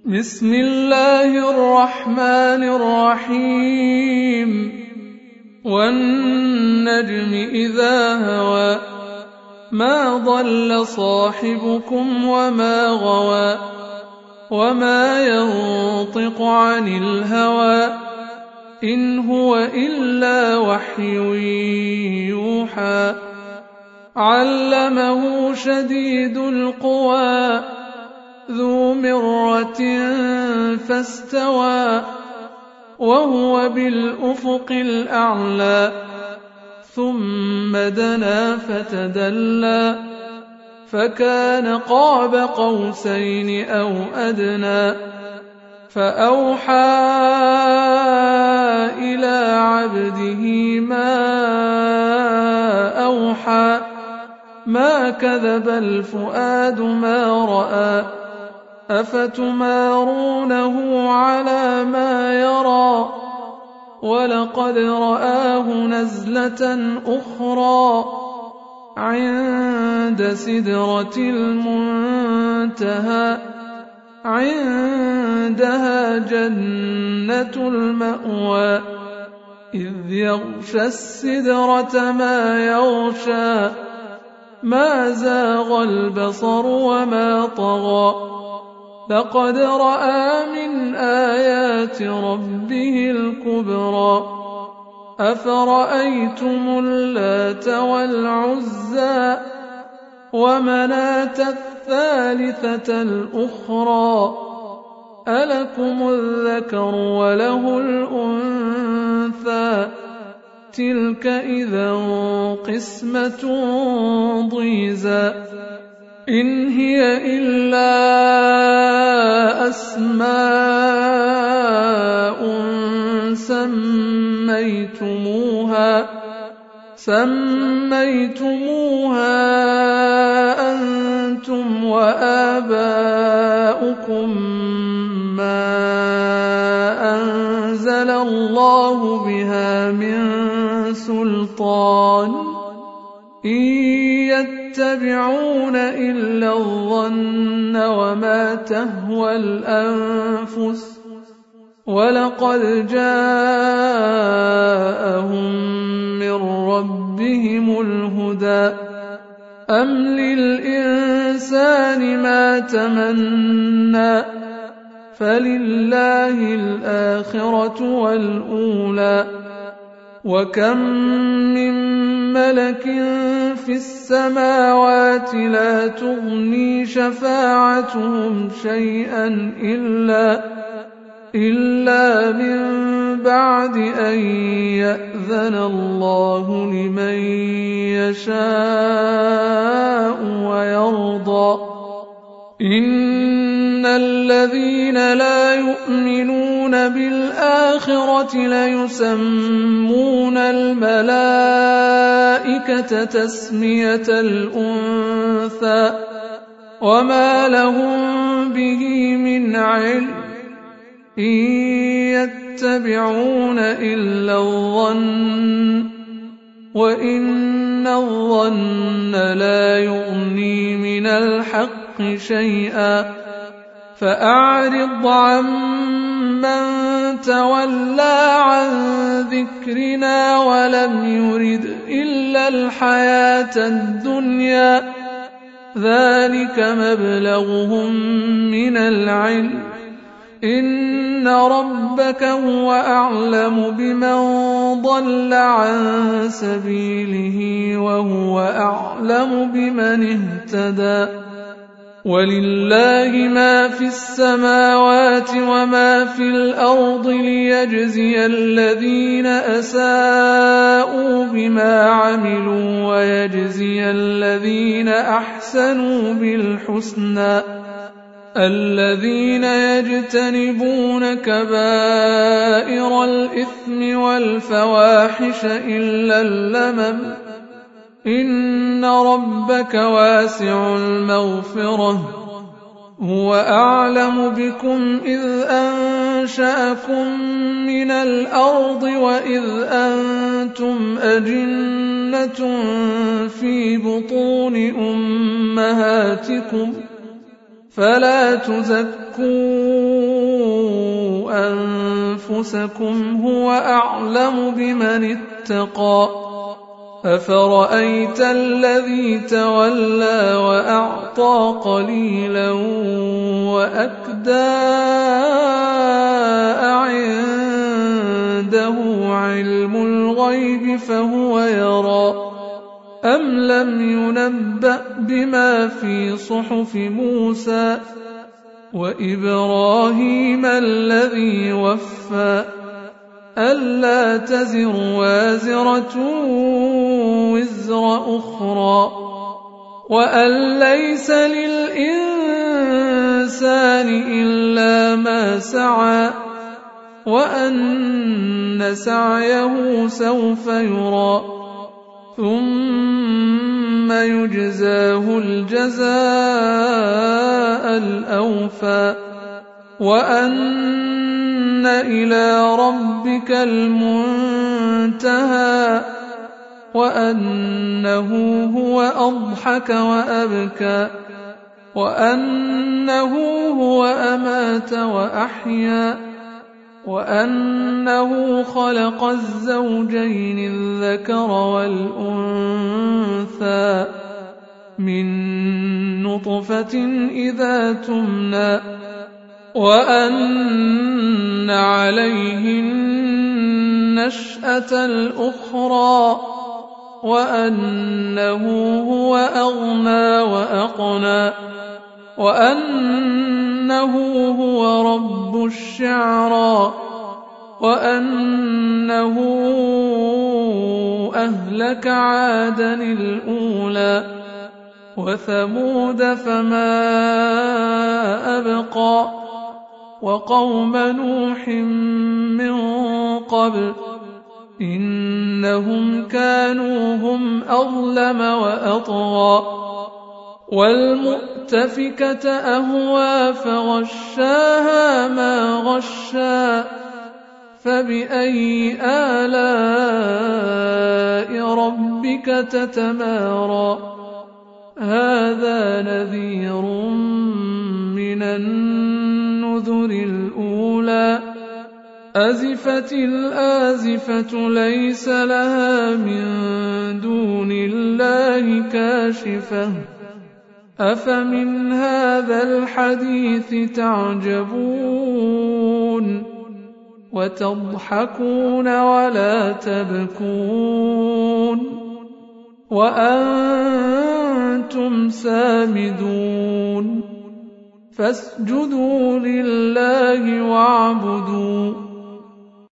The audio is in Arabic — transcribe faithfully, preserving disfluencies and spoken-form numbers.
بسم الله الرحمن الرحيم والنجم إذا هوى ما ضل صاحبكم وما غوى وما ينطق عن الهوى إن هو إلا وحي يوحى علمه شديد القوى ذو مرة فاستوى وهو بالأفق الأعلى ثم دنا فتدلى فكان قاب قوسين أو أدنى فأوحى إلى عبده ما أوحى ما كذب الفؤاد ما رأى أفتمارونه على ما يرى ولقد رآه نزلة أخرى عند سدرة المنتهى عندها جنة المأوى إذ يغشى السدرة ما يغشى ما زاغ البصر وما طغى لقد رأى من آيات ربه الكبرى أفرأيتم اللات والعزى ومناة الثالثة الأخرى ألكم الذكر وله الأنثى تلك إذا قسمة ضيزى إن هي إلا أسماء سميتموها سميتموها أنتم وآباؤكم ما أنزل الله بها من سلطان إن يتبعون إلا الظن وما تهوى الأنفس ولقد جاءهم من ربهم الهدى أم للإنسان ما تمنى فلله الآخرة والأولى وكم من ملك في السماوات لا تغني شفاعتهم شيئا إلا إلا من بعد أن يأذن الله لمن يشاء ويرضى إن الذين لا يؤمنون بالآخرة ليسمون الملائكة تسمية الأنثى وما لهم به من علم إن يتبعون إلا الظن وإن الظن لا يغني من الحق شيئا فأعرض عمن تولى عن ذكرنا ولم يرد إلا الحياة الدنيا ذلك مبلغهم من العلم إن ربك هو أعلم بمن ضل عن سبيله وهو أعلم بمن اهتدى ولله ما في السماوات وما في الأرض ليجزي الذين أساءوا بما عملوا ويجزي الذين أحسنوا بالحسنى الذين يجتنبون كبائر الإثم والفواحش إلا اللمم إن ربك واسع المغفرة هو أعلم بكم إذ أنشأكم من الأرض وإذ أنتم أجنة في بطون أمهاتكم فلا تزكوا أنفسكم هو أعلم بمن اتقى أفرأيت الذي تولى وأعطى قليلا وأكدى أعنده علم الغيب فهو يرى أم لم ينبأ بما في صحف موسى وإبراهيم الذي وفى ألا تزر وازرة وزر أخرى وأن ليس للإنسان إلا ما سعى وأن سعيه سوف يرى ثم يجزاه الجزاء الأوفى وأن إلى ربك المنتهى وأنه هو أضحك وأبكى وأنه هو أمات وأحيا وأنه خلق الزوجين الذكر والأنثى من نطفة إذا تمنى وأن عليه النشأة الأخرى وأنه هو أغنى وأقنى وأنه هو رب الشعرى وأنه أهلك عادا الأولى وثمود فما أبقى وقوم نوح من قبل إنهم كانوا هم أظلم وأطغى والمؤتفكة أهوى فغشاها ما غشا فبأي آلاء ربك تتمارى هذا نذير من النذر الأولى أزفت الآزفة ليس لها من دون الله كاشفة أفمن هذا الحديث تعجبون وتضحكون ولا تبكون وأنتم سامدون فاسجدوا لله واعبدوا